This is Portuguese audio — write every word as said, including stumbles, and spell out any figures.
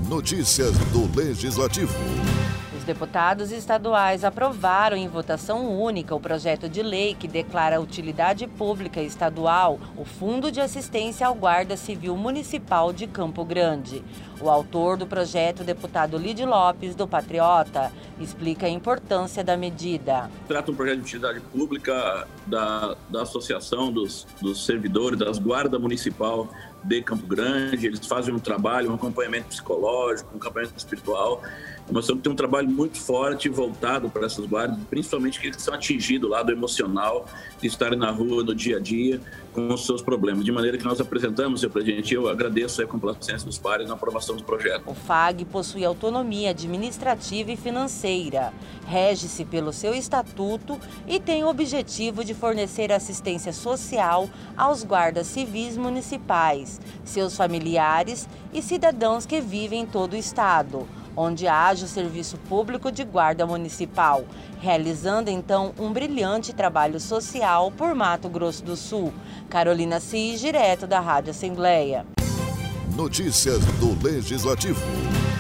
Notícias do Legislativo. Os deputados estaduais aprovaram em votação única o projeto de lei que declara a utilidade pública estadual o Fundo de Assistência ao Guarda Civil Municipal de Campo Grande. O autor do projeto, o deputado Lídio Lopes, do Patriota, explica a importância da medida. Trata um projeto de utilidade pública da, da Associação dos, dos Servidores das Guardas Municipal de Campo Grande. Eles fazem um trabalho, um acompanhamento psicológico, um acompanhamento espiritual. Nós temos que ter um trabalho muito forte voltado para essas guardas, principalmente que eles são atingidos lá do emocional, de estarem na rua no dia a dia com os seus problemas. De maneira que nós apresentamos, senhor presidente, eu agradeço a complacência dos pares na aprovação do projeto. O F A G possui autonomia administrativa e financeira, rege-se pelo seu estatuto e tem o objetivo de fornecer assistência social aos guardas civis municipais, seus familiares e cidadãos que vivem em todo o estado, onde haja o serviço público de guarda municipal, realizando então um brilhante trabalho social por Mato Grosso do Sul. Carolina Cis, direto da Rádio Assembleia. Notícias do Legislativo.